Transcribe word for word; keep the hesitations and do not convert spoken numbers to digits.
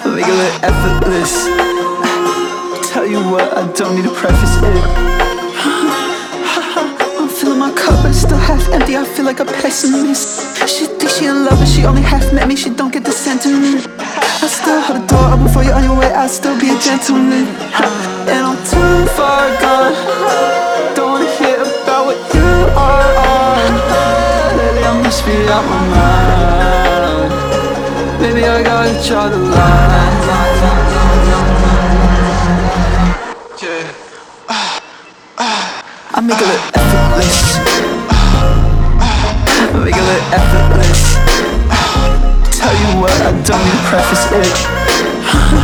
Make it look effortless. Tell you what, I don't need to preface it. I'm filling my cup, but it's still half empty. I feel like a pessimist. She thinks she in love, but she only half met me. She don't get the sentiment. I still hold the door open for you on your way. I'll still be a gentleman. And I'm too far gone. Don't wanna hear about what you are on. Lately I must be out my mind. Maybe I gotta draw the line. I make it look effortless. I make it look effortless. Tell you what, I don't need to preface it.